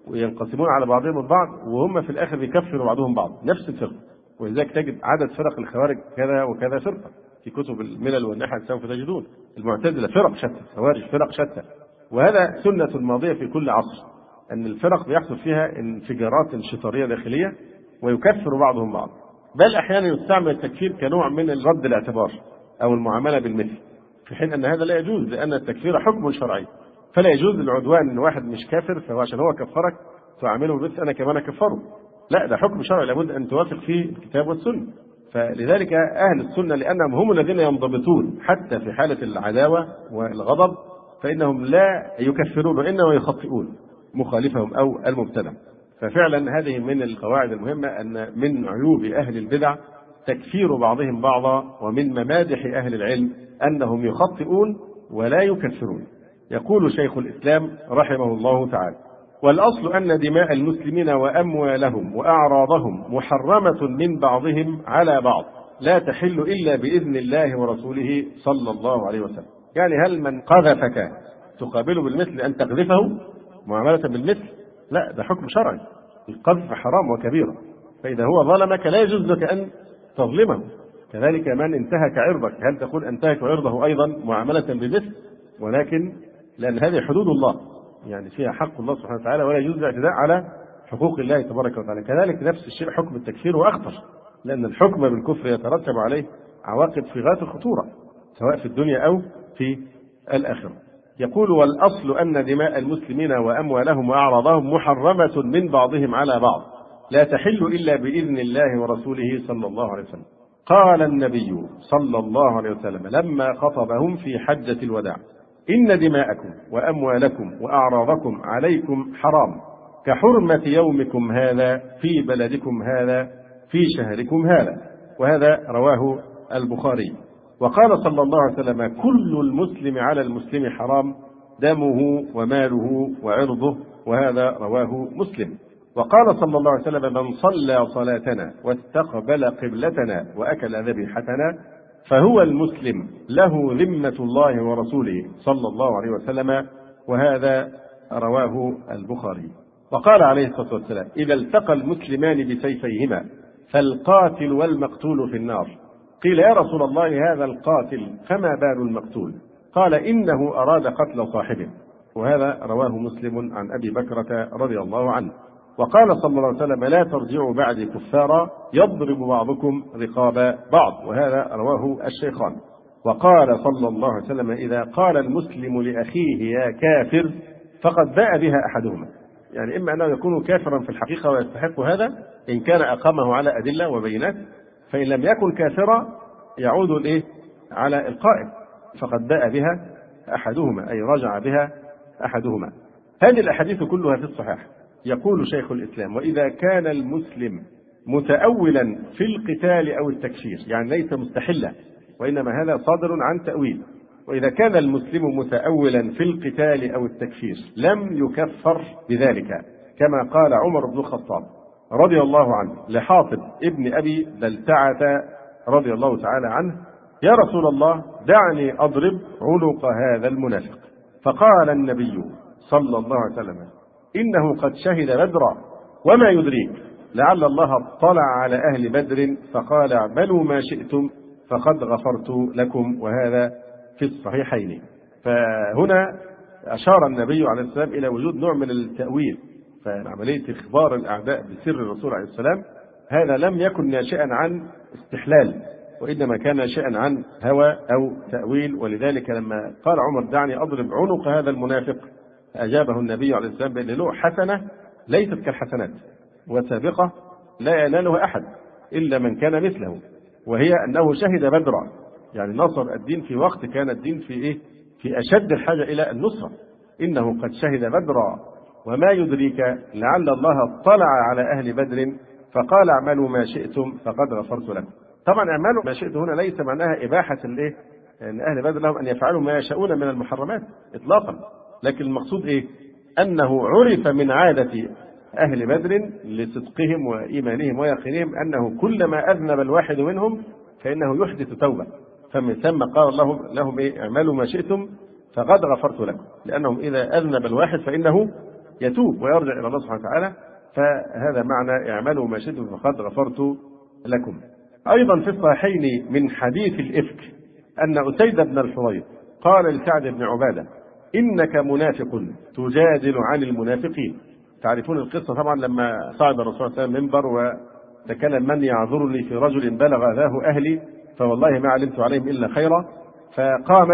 وينقسمون على بعضهم البعض، وهم في الآخر بيكفروا بعضهم بعض، نفس الفرقة. ولذلك تجد عدد فرق الخوارج كذا وكذا فرقة في كتب الملل والنحل سوف تجدون. المعتزلة فرق شتى، الخوارج فرق شتى. وهذا سنة ماضية في كل عصر، أن الفرق بيحصل فيها انفجارات انشطارية داخلية ويكفر بعضهم بعض. بل أحيانا يستعمل التكفير كنوع من رد الاعتبار أو المعاملة بالمثل، في حين أن هذا لا يجوز، لأن التكفير حكم شرعي. فلا يجوز العدوان أن واحد مش كافر فهو عشان هو كفرك تعامله بمثل أنا كمان أكفره. لا، ده حكم شرعي لابد أن توافق فيه الكتاب والسنة. فلذلك أهل السنة لأنهم هم الذين ينضبطون حتى في حالة العداوة والغضب، فإنهم لا يكفرون وإنما يخطئون مخالفهم أو المبتدع. ففعلا هذه من القواعد المهمة، أن من عيوب أهل البدع تكفير بعضهم بعضا، ومن ممادح أهل العلم أنهم يخطئون ولا يكفرون. يقول شيخ الإسلام رحمه الله تعالى: والأصل أن دماء المسلمين وأموالهم وأعراضهم محرمة من بعضهم على بعض، لا تحل إلا بإذن الله ورسوله صلى الله عليه وسلم. يعني هل من قذفك تقابله بالمثل أن تقذفه معاملة بالمثل؟ لا، ده حكم شرعي. القذف حرام وكبيرة، فإذا هو ظلمك لا يجوز لك أن تظلمه. كذلك من انتهك عرضك، هل تقول أنتهك عرضه أيضا معاملة بالمثل؟ ولكن لأن هذه حدود الله، يعني فيها حق الله سبحانه وتعالى، ولا يجوز الاعتداء على حقوق الله تبارك وتعالى. كذلك نفس الشيء حكم التكفير وأخطر، لأن الحكم بالكفر يترتب عليه عواقب في غاية الخطورة سواء في الدنيا أو في الآخرة. يقول: والأصل أن دماء المسلمين وأموالهم وأعراضهم محرمة من بعضهم على بعض، لا تحل إلا بإذن الله ورسوله صلى الله عليه وسلم. قال النبي صلى الله عليه وسلم لما خطبهم في حجة الوداع: إن دماءكم وأموالكم وأعراضكم عليكم حرام كحرمة يومكم هذا في بلدكم هذا في شهركم هذا. وهذا رواه البخاري. وقال صلى الله عليه وسلم: كل المسلم على المسلم حرام دمه وماله وعرضه. وهذا رواه مسلم. وقال صلى الله عليه وسلم: من صلى صلاتنا واستقبل قبلتنا وأكل ذبيحتنا فهو المسلم له ذمة الله ورسوله صلى الله عليه وسلم. وهذا رواه البخاري. وقال عليه الصلاة والسلام: إذا التقى المسلمان بسيفيهما فالقاتل والمقتول في النار. قيل: يا رسول الله هذا القاتل فما بال المقتول؟ قال: إنه أراد قتل صاحبه. وهذا رواه مسلم عن أبي بكرة رضي الله عنه. وقال صلى الله عليه وسلم: لا ترجعوا بعدي كفارا يضرب بعضكم رقاب بعض. وهذا رواه الشيخان. وقال صلى الله عليه وسلم: إذا قال المسلم لأخيه يا كافر فقد باء بها أحدهما. يعني إما أنه يكون كافرا في الحقيقة ويستحق هذا إن كان أقامه على أدلة وبينات، فإن لم يكن كافرا يعود على القائل فقد باء بها أحدهما، أي رجع بها أحدهما. هذه الأحاديث كلها في الصحيح. يقول شيخ الإسلام: وإذا كان المسلم متأولا في القتال أو التكفير، يعني ليس مستحلا وإنما هذا صادر عن تأويل، وإذا كان المسلم متأولا في القتال أو التكفير لم يكفر بذلك، كما قال عمر بن الخطاب رضي الله عنه لحاطب ابن أبي بلتعة رضي الله تعالى عنه: يا رسول الله دعني أضرب عنق هذا المنافق. فقال النبي صلى الله عليه وسلم: إنه قد شهد بدرا وما يدريك لعل الله اطلع على أهل بدر فقال اعملوا ما شئتم فقد غفرت لكم. وهذا في الصحيحين. فهنا أشار النبي عليه السلام إلى وجود نوع من التأويل، فعملية إخبار الأعداء بسر الرسول عليه السلام هذا لم يكن ناشئا عن استحلال، وإنما كان ناشئا عن هوى أو تأويل. ولذلك لما قال عمر دعني أضرب عنق هذا المنافق أجابه النبي عليه السلام بأن له حسنة ليست كالحسنات وسابقة لا ينالها أحد إلا من كان مثله، وهي أنه شهد بدرا، يعني نصر الدين في وقت كان الدين في أشد الحاجة إلى النصرة. إنه قد شهد بدرا وما يدريك لعل الله اطلع على أهل بدر فقال اعملوا ما شئتم فقد غفرت لكم. طبعا اعملوا ما شئتم هنا ليس معناها إباحة أن أهل بدر لهم أن يفعلوا ما يشاءون من المحرمات إطلاقا، لكن المقصود أنه عرف من عادة أهل بدر لصدقهم وإيمانهم ويقينهم أنه كلما أذنب الواحد منهم فإنه يحدث توبة، فمن ثم قال لهم اعملوا ما شئتم فقد غفرت لكم، لأنهم إذا أذنب الواحد فإنه يتوب ويرجع إلى الله سبحانه وتعالى. فهذا معنى اعملوا ما شئتم فقد غفرت لكم. أيضا في الصحيحين من حديث الإفك أن أسيد بن الحضير قال لسعد بن عبادة: إنك منافق تجادل عن المنافقين. تعرفون القصة طبعا، لما صعد الرسول صلى الله عليه وسلم المنبر وتكلم: من يعذرني في رجل بلغ أذاه أهلي فوالله ما علمت عليهم إلا خيرا. فقام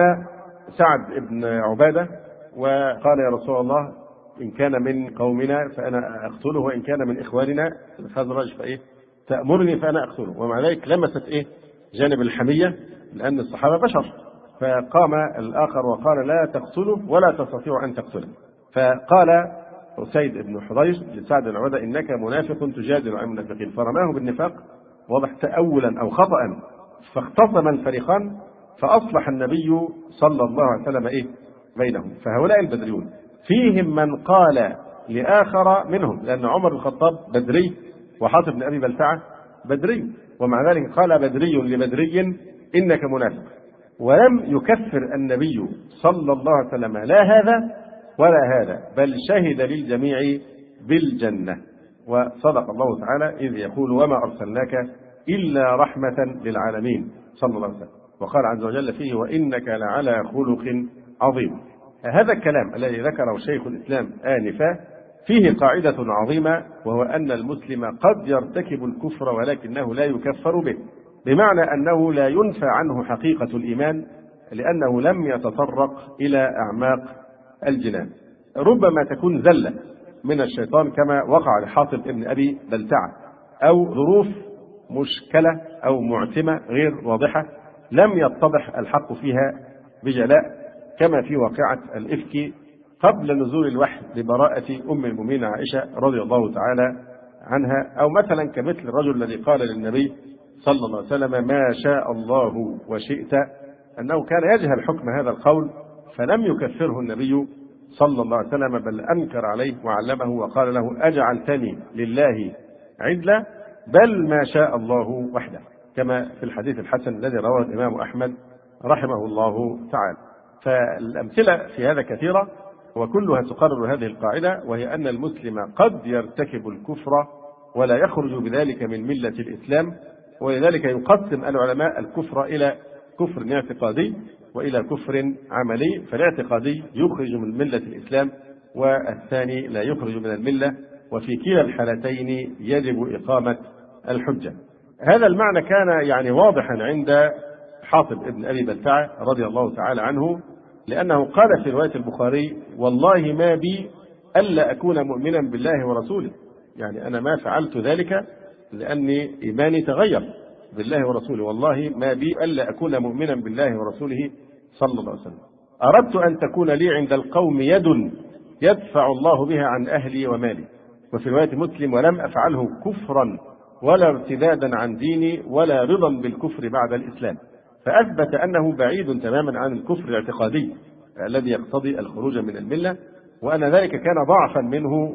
سعد بن عبادة وقال: يا رسول الله، إن كان من قومنا فأنا أقتله، وإن كان من إخواننا الخزرج تأمرني فأنا أقتله. ومع ذلك لمست جانب الحمية، لأن الصحابة بشر. فقام الآخر وقال: لا تقتله ولا تستطيع أن تقتله. فقال أسيد بن حضير لسعد بن عبادة: إنك منافق تجادل عن المنافقين. فرماه بالنفاق واضح تأولا أو خطأ، فاختصم الفريقان، فأصلح النبي صلى الله عليه وسلم بينهم. فهؤلاء البدريون فيهم من قال لآخر منهم، لأن عمر بن الخطاب بدري وحاطب بن أبي بلتعة بدري، ومع ذلك قال بدري لبدري: إنك منافق. ولم يكفر النبي صلى الله عليه وسلم لا هذا ولا هذا، بل شهد للجميع بالجنة. وصدق الله تعالى إذ يقول: وما أرسلناك إلا رحمة للعالمين صلى الله عليه وسلم. وقال عز وجل فيه: وإنك لعلى خلق عظيم. هذا الكلام الذي ذكره شيخ الإسلام آنفا فيه قاعدة عظيمة، وهو أن المسلم قد يرتكب الكفر ولكنه لا يكفر به، بمعنى أنه لا ينفى عنه حقيقة الإيمان لأنه لم يتطرق إلى أعماق الجنان. ربما تكون زلة من الشيطان كما وقع لحاطب ابن أبي بلتعة، أو ظروف مشكلة أو معتمة غير واضحة لم يتضح الحق فيها بجلاء، كما في واقعة الإفك قبل نزول الوحي لبراءة أم المؤمنين عائشة رضي الله تعالى عنها، أو مثلا كمثل الرجل الذي قال للنبي صلى الله عليه وسلم: ما شاء الله وشئت، أنه كان يجهل حكم هذا القول فلم يكفره النبي صلى الله عليه وسلم، بل أنكر عليه وعلمه وقال له: أجعلتني لله عدلا، بل ما شاء الله وحده، كما في الحديث الحسن الذي رواه الإمام أحمد رحمه الله تعالى. فالأمثلة في هذا كثيرة، وكلها تقرر هذه القاعدة، وهي أن المسلم قد يرتكب الكفر ولا يخرج بذلك من ملة الإسلام. ولذلك يقسم العلماء الكفر إلى كفر اعتقادي وإلى كفر عملي. فالاعتقادي يخرج من ملة الإسلام، والثاني لا يخرج من الملة، وفي كلا الحالتين يجب إقامة الحجة. هذا المعنى كان واضحا عند حاطب ابن أبي بلتعة رضي الله تعالى عنه، لأنه قال في رواية البخاري: والله ما بي ألا أكون مؤمنا بالله ورسوله، أنا ما فعلت ذلك لأني إيماني تغير بالله ورسوله، والله ما بي ألا أكون مؤمنا بالله ورسوله صلى الله عليه وسلم. أردت أن تكون لي عند القوم يد يدفع الله بها عن أهلي ومالي. وفي رواية مسلم: ولم أفعله كفرا ولا ارتدادا عن ديني ولا رضا بالكفر بعد الإسلام. فأثبت أنه بعيد تماما عن الكفر الاعتقادي الذي يقتضي الخروج من الملة، وأن ذلك كان ضعفا منه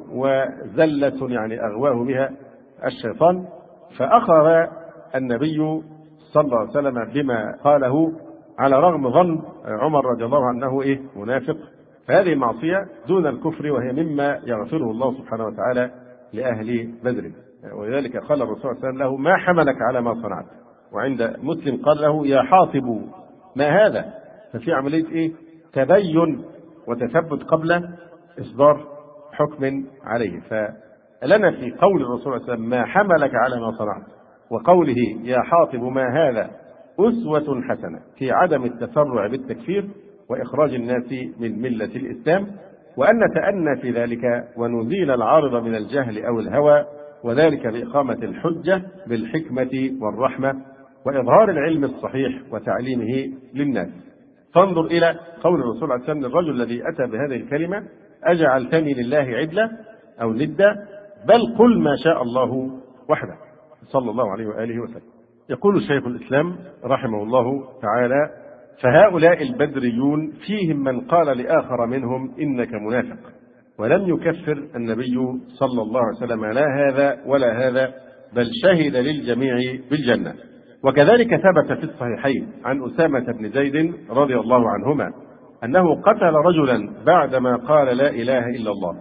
وزلة أغواه بها الشيطان. فأخذ النبي صلى الله عليه وسلم بما قاله على رغم ظن عمر رضي الله عنه أنه منافق. فهذه معصية دون الكفر، وهي مما يغفره الله سبحانه وتعالى لأهل بدر. ولذلك قال الرسول صلى الله عليه وسلم له: ما حملك على ما صنعت. وعند مسلم قال له: يا حاطب ما هذا. ففي عملية تبين وتثبت قبل إصدار حكم عليه. فلنا في قول الرسول صلى الله عليه وسلم: ما حملك على ما صنعت، وقوله: يا حاطب ما هذا، أسوة حسنة في عدم التسرع بالتكفير وإخراج الناس من ملة الإسلام، وأن نتأنى في ذلك ونزيل العارض من الجهل أو الهوى، وذلك بإقامة الحجة بالحكمة والرحمة وإظهار العلم الصحيح وتعليمه للناس. فانظر إلى قول الرسول صلى الله عليه وسلم الرجل الذي أتى بهذه الكلمة: أجعلتني لله عدلا أو ندا، بل قل ما شاء الله وحده، صلى الله عليه وآله وسلم. يقول شيخ الإسلام رحمه الله تعالى: فهؤلاء البدريون فيهم من قال لآخر منهم: إنك منافق، ولم يكفر النبي صلى الله عليه وسلم لا هذا ولا هذا، بل شهد للجميع بالجنة. وكذلك ثبت في الصحيحين عن أسامة بن زيد رضي الله عنهما أنه قتل رجلا بعدما قال لا إله إلا الله،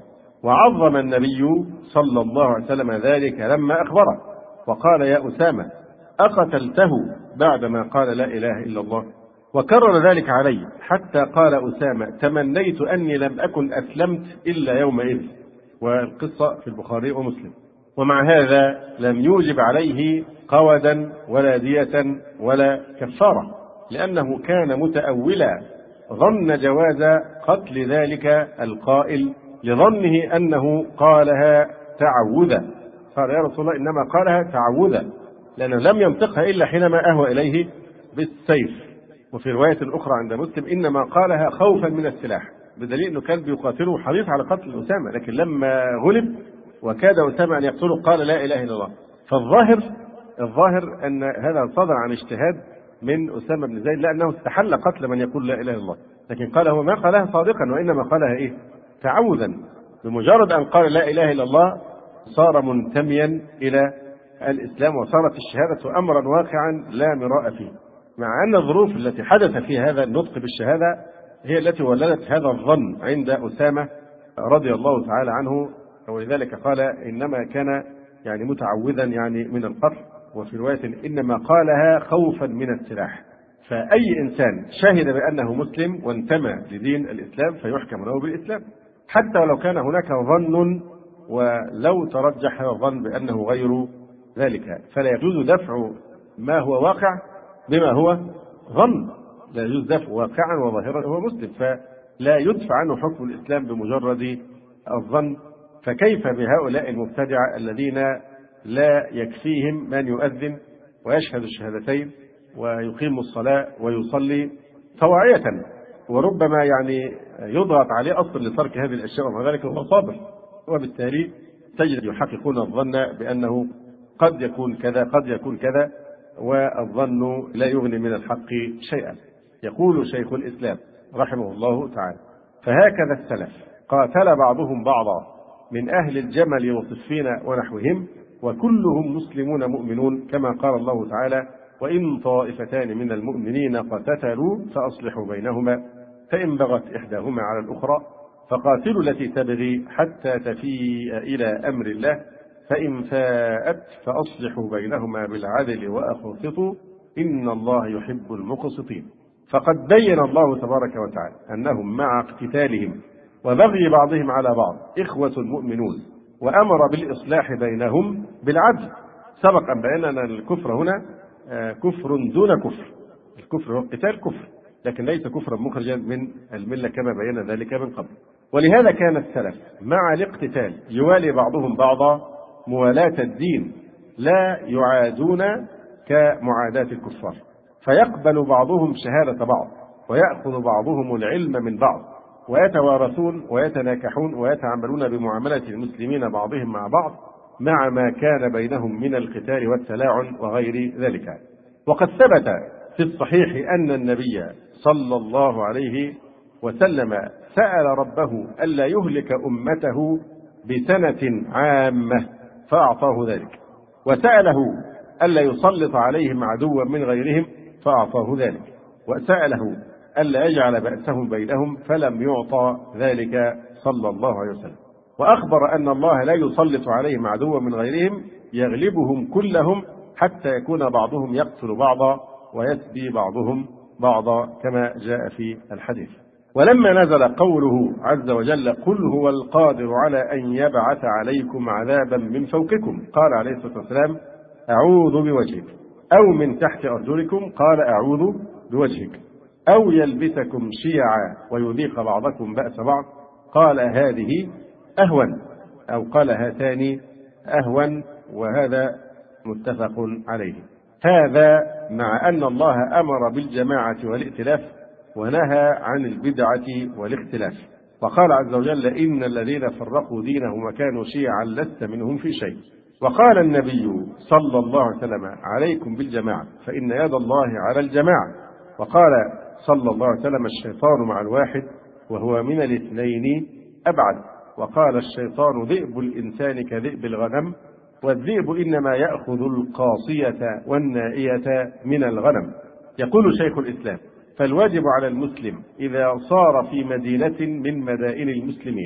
وعظم النبي صلى الله عليه وسلم ذلك لما أخبره وقال: يا أسامة أقتلته بعدما قال لا إله إلا الله؟ وكرر ذلك علي حتى قال أسامة: تمنيت أني لم أكن أسلمت إلا يومئذ. والقصة في البخاري ومسلم. ومع هذا لم يوجب عليه قودا ولا دية ولا كفارة، لأنه كان متأولا ظن جواز قتل ذلك القائل لظنه أنه قالها تعوذا. قال: يا رسول الله إنما قالها تعوذا، لأنه لم ينطقها إلا حينما أهوى إليه بالسيف. وفي رواية أخرى عند مسلم: إنما قالها خوفا من السلاح، بدليل أنه كان بيقاتله حريص على قتل أسامة، لكن لما غلب وكاد أسامة أن يقتله قال لا إله إلا الله. فالظاهر أن هذا صدر عن اجتهاد من أسامة بن زيد، لأنه استحل قتل من يقول لا إله إلا الله، لكن قال هو ما قالها صادقا، وإنما قالها إيه؟ تعوذا. بمجرد أن قال لا إله إلا الله صار منتميا إلى الإسلام، وصارت الشهادة أمرا واقعا لا مراء فيه، مع أن الظروف التي حدث فيها هذا النطق بالشهادة هي التي ولدت هذا الظن عند أسامة رضي الله تعالى عنه. ولذلك قال إنما كان يعني متعوذا يعني من القتل، وفي رواية إنما قالها خوفا من السلاح. فأي إنسان شهد بأنه مسلم وانتمى لدين الإسلام فيحكم له بالإسلام، حتى ولو كان هناك ظن ولو ترجح هذا الظن بأنه غير ذلك. فلا يجوز دفع ما هو واقع بما هو ظن، لا يجوز دفع واقعا وظاهرا هو مسلم، فلا يدفع عنه حكم الإسلام بمجرد الظن. فكيف بهؤلاء المبتدعة الذين لا يكفيهم من يؤذن ويشهد الشهادتين ويقيم الصلاة ويصلي طواعية، وربما يعني يضغط عليه أصلا لترك هذه الأشياء، ومع ذلك هو صابر، وبالتالي تجد يحققون الظن بأنه قد يكون كذا قد يكون كذا، والظن لا يغني من الحق شيئا. يقول شيخ الإسلام رحمه الله تعالى: فهكذا السلف قاتل بعضهم بعضا من أهل الجمل وصفين ونحوهم، وكلهم مسلمون مؤمنون، كما قال الله تعالى: وإن طائفتان من المؤمنين اقتتلوا فأصلحوا بينهما، فإن بغت إحداهما على الأخرى فقاتلوا التي تبغي حتى تفيء إلى أمر الله، فإن فاءت فأصلحوا بينهما بالعدل وأقسطوا إن الله يحب المقسطين. فقد بين الله تبارك وتعالى أنهم مع اقتتالهم وبغي بعضهم على بعض إخوة مؤمنون، وأمر بالإصلاح بينهم بالعدل. سبق أن بينا أن الكفر هنا كفر دون كفر، الكفر والقتال كفر، لكن ليس كفرا مخرجا من الملة كما بينا ذلك من قبل. ولهذا كان السلف مع الاقتتال يوالي بعضهم بعضا موالاة الدين، لا يعادون كمعاداة الكفار، فيقبل بعضهم شهادة بعض، ويأخذ بعضهم العلم من بعض، ويتوارثون ويتناكحون ويتعاملون بمعاملة المسلمين بعضهم مع بعض، مع ما كان بينهم من القتال والتلاعن وغير ذلك. وقد ثبت في الصحيح أن النبي صلى الله عليه وسلم سأل ربه ألا يهلك أمته بسنة عامة فأعطاه ذلك، وسأله ألا يسلط عليهم عدوا من غيرهم فأعطاه ذلك، وسأله ألا يجعل بأسهم بينهم فلم يعطى ذلك صلى الله عليه وسلم. وأخبر أن الله لا يسلط عليهم عدوا من غيرهم يغلبهم كلهم حتى يكون بعضهم يقتل بعضا ويسبي بعضهم بعضا، كما جاء في الحديث. ولما نزل قوله عز وجل: قل هو القادر على أن يبعث عليكم عذابا من فوقكم، قال عليه الصلاة والسلام: أعوذ بوجهك، أو من تحت أرجلكم، قال أعوذ بوجهك، أو يلبسكم شيعا ويذيق بعضكم بأس بعض، قال هذه أهون، أو قال هاتان أهون، وهذا متفق عليه. هذا مع أن الله أمر بالجماعة والائتلاف ونهى عن البدعة والاختلاف، وقال عز وجل: إن الذين فرقوا دينهم وكانوا شيعا لست منهم في شيء. وقال النبي صلى الله عليه وسلم: عليكم بالجماعة فإن يد الله على الجماعة. وقال صلى الله عليه وسلم: الشيطان مع الواحد وهو من الاثنين أبعد. وقال: الشيطان ذئب الإنسان كذئب الغنم، والذئب إنما يأخذ القاصية والنائية من الغنم. يقول شيخ الإسلام: فالواجب على المسلم إذا صار في مدينة من مدائن المسلمين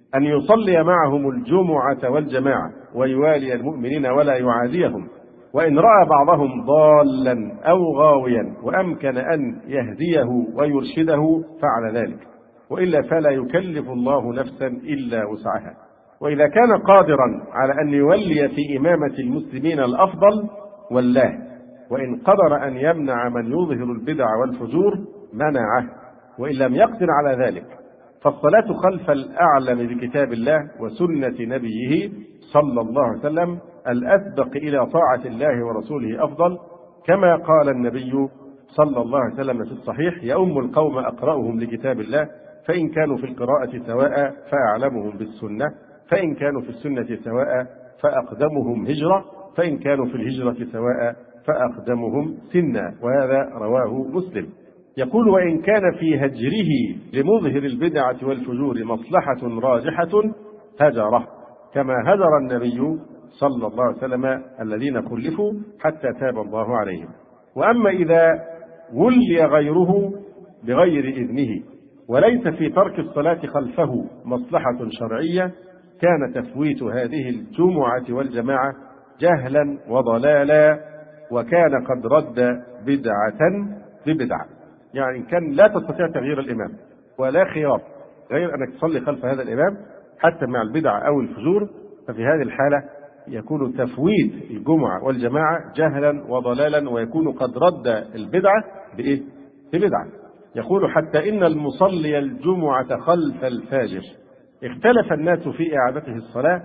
أن يصلي معهم الجمعة والجماعة ويوالي المؤمنين ولا يعاديهم، وإن رأى بعضهم ضالا أو غاويا وأمكن أن يهديه ويرشده فعل ذلك، وإلا فلا يكلف الله نفسا إلا وسعها. وإذا كان قادرا على أن يولي في إمامة المسلمين الأفضل ولاه، وإن قدر أن يمنع من يظهر البدع والفجور منعه، وإن لم يقدر على ذلك فالصلاة خلف الأعلم بكتاب الله وسنة نبيه صلى الله عليه وسلم الأسبق إلى طاعة الله ورسوله أفضل، كما قال النبي صلى الله عليه وسلم في الصحيح: يؤم القوم أقرأهم لكتاب الله، فإن كانوا في القراءة سواء فأعلمهم بالسنة، فإن كانوا في السنة سواء فأقدمهم هجرة، فإن كانوا في الهجرة سواء فأقدمهم سنا. وهذا رواه مسلم. يقول: وإن كان في هجره لمظهر البدعة والفجور مصلحة راجحة هجره، كما هجر النبي صلى الله عليه وسلم الذين خلفوا حتى تاب الله عليهم. وأما إذا ولي غيره بغير إذنه وليس في ترك الصلاة خلفه مصلحة شرعية، كان تفويت هذه الجمعة والجماعة جهلا وضلالا، وكان قد رد بدعة ببدعة. يعني كان لا تستطيع تغيير الإمام ولا خيار غير أنك تصلي خلف هذا الإمام حتى مع البدعة أو الفجور، ففي هذه الحالة يكون تفويت الجمعة والجماعة جهلا وضلالا، ويكون قد رد البدعة بإيه؟ ببدعة. يقول: حتى إن المصلي الجمعة خلف الفاجر اختلف الناس في إعادته الصلاة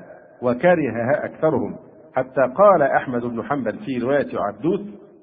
وكرهها أكثرهم، حتى قال أحمد بن حنبل في رواية عبدوس: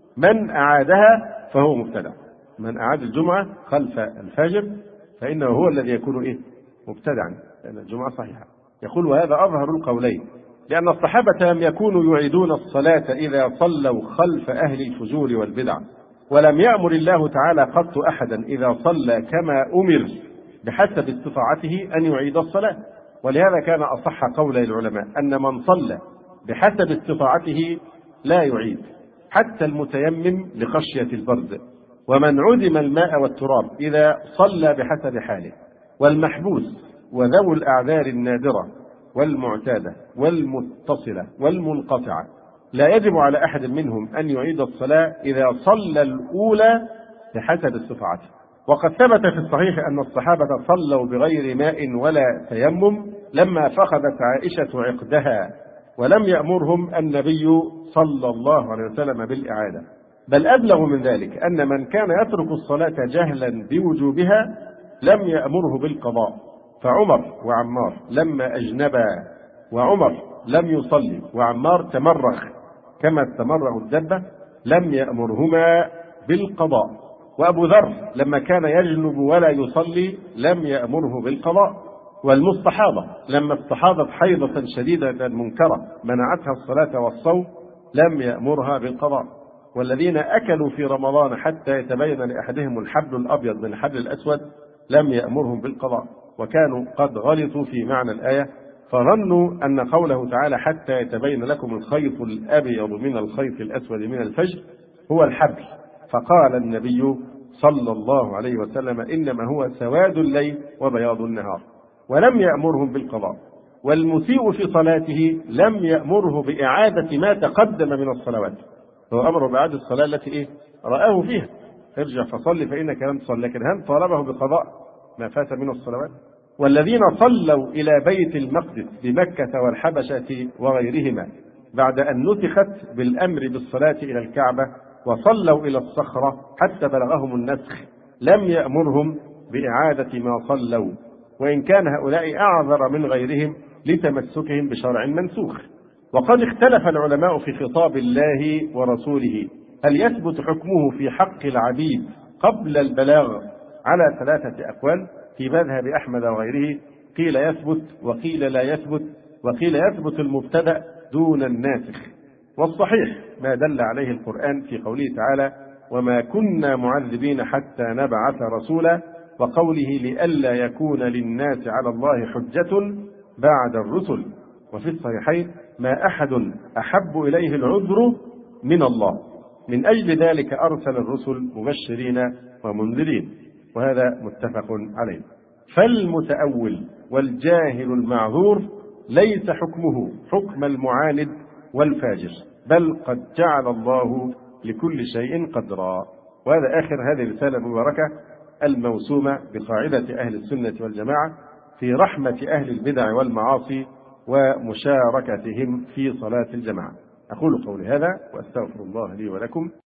من أعادها فهو مبتدع. من أعاد الجمعة خلف الفاجر فإنه هو الذي يكون إيه؟ مبتدعا، لأن الجمعة صحيحة. يقول: وهذا أظهر القولين، لأن الصحابة لم يكونوا يعيدون الصلاة إذا صلوا خلف أهل الفجور والبدع، ولم يأمر الله تعالى قط أحدا إذا صلى كما أمر بحسب استطاعته أن يعيد الصلاة. ولهذا كان أصح قول العلماء أن من صلى بحسب استطاعته لا يعيد، حتى المتيمم لخشية البرد، ومن عدم الماء والتراب إذا صلى بحسب حاله، والمحبوس وذوي الأعذار النادرة والمعتادة والمتصلة والمنقطعة لا يجب على أحد منهم أن يعيد الصلاة إذا صلى الأولى بحسب استطاعته. وقد ثبت في الصحيح أن الصحابة صلوا بغير ماء ولا تيمم لما فقدت عائشة عقدها، ولم يأمرهم النبي صلى الله عليه وسلم بالإعادة. بل أبلغ من ذلك أن من كان يترك الصلاة جهلا بوجوبها لم يأمره بالقضاء، فعمر وعمار لما أجنبا وعمر لم يصلي وعمار تمرغ كما تمرغ الدبة لم يأمرهما بالقضاء، وأبو ذر لما كان يجنب ولا يصلي لم يأمره بالقضاء، والمستحاضة لما استحاضت حيضة شديدة منكرة منعتها الصلاة والصوم لم يأمرها بالقضاء، والذين أكلوا في رمضان حتى يتبين لأحدهم الحبل الأبيض من الحبل الأسود لم يأمرهم بالقضاء، وكانوا قد غلطوا في معنى الآية فظنوا أن قوله تعالى حتى يتبين لكم الخيط الأبيض من الخيط الأسود من الفجر هو الحبل، فقال النبي صلى الله عليه وسلم إنما هو سواد الليل وبياض النهار، ولم يأمرهم بالقضاء. والمسيء في صلاته لم يأمره بإعادة ما تقدم من الصلوات، هو أمره بإعادة الصلاة التي رآه فيها، ارجع فصلي فإنك لم تصل، لكن هل طالبه بقضاء ما فات من الصلوات؟ والذين صلوا إلى بيت المقدس بمكة والحبشة وغيرهما بعد أن نسخت بالأمر بالصلاة إلى الكعبة وصلوا إلى الصخرة حتى بلغهم النسخ لم يأمرهم بإعادة ما صلوا، وإن كان هؤلاء أعذر من غيرهم لتمسكهم بشرع منسوخ. وقد اختلف العلماء في خطاب الله ورسوله هل يثبت حكمه في حق العبيد قبل البلاغ على 3 أقوال في مذهب أحمد وغيره، قيل يثبت وقيل لا يثبت وقيل يثبت المبتدأ دون الناسخ. والصحيح ما دل عليه القرآن في قوله تعالى وما كنا معذبين حتى نبعث رسولا، وقوله لئلا يكون للناس على الله حجة بعد الرسل. وفي الصحيحين ما أحد أحب إليه العذر من الله، من أجل ذلك أرسل الرسل مبشرين ومنذرين، وهذا متفق عليه. فالمتأول والجاهل المعذور ليس حكمه حكم المعاند والفاجر، بل قد جعل الله لكل شيء قدرا. وهذا آخر هذه الرسالة المباركة الموسومة بقاعدة أهل السنة والجماعة في رحمة أهل البدع والمعاصي ومشاركتهم في صلاة الجماعة. أقول قولي هذا وأستغفر الله لي ولكم.